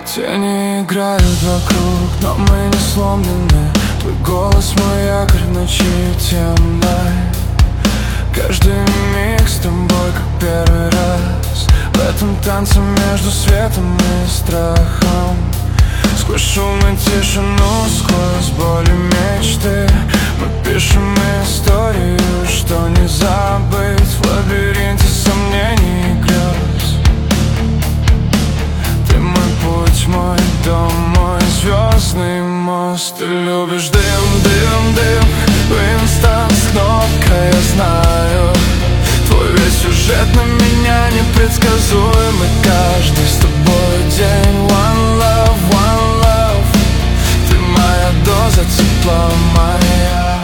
Тени играют вокруг, но мы не сломлены. Твой голос мой якорь в ночи темной. Каждый миг с тобой как первый раз. В этом танце между светом и страхом. Сквозь шум и тишину, сквозь боли мечты мы пишем историю, что не забыть. В лабиринте сомнений и грез. Ты мой путь, мой дом, мой звездный мост. Ты любишь дым, дым, дым, Winston с кнопкой, я знаю. Твой весь сюжет на меня непредсказуемый. Каждый с тобой день. One love, one love. Ты моя доза тепла, моя.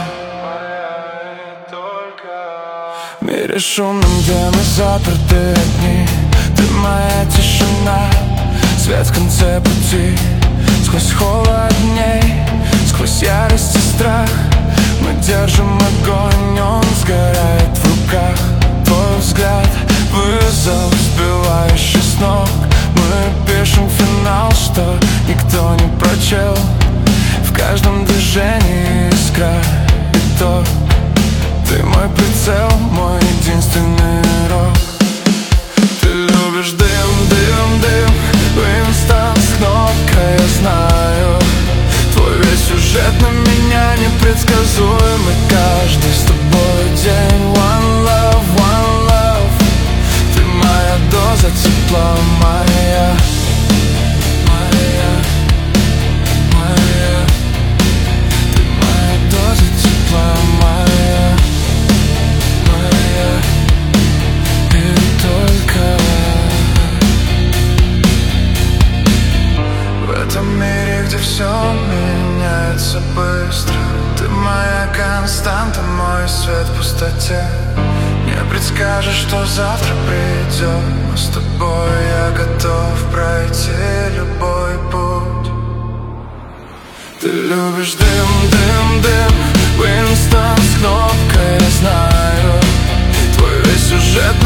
В мире шумном, где мы заперты одни, ты моя тишина, свет в конце пути. Сквозь холод дней, сквозь ярость и страх мы держим огонь, он сгорает в руках. Твой взгляд, вызов, сбивающий с ног. Мы пишем финал, что никто не прочел. В каждом движении искра, итог. Ты мой прицел, мой единственный рок. Ты любишь дым, дым, дым, Winston с кнопкой, я знаю. Твой весь сюжет на меня непредсказуемый. Каждый с тобой день. One love, one love. Ты моя доза тепла, моя. Моя, моя. Ты моя доза тепла, моя. Моя. И только в этом мире, где все меняется быстро, ты моя константа, мой свет в пустоте. Не предскажешь, что завтра придет, но с тобой я готов пройти любой путь. Ты любишь дым, дым, дым, Winston с кнопкой, я знаю. Твой весь сюжет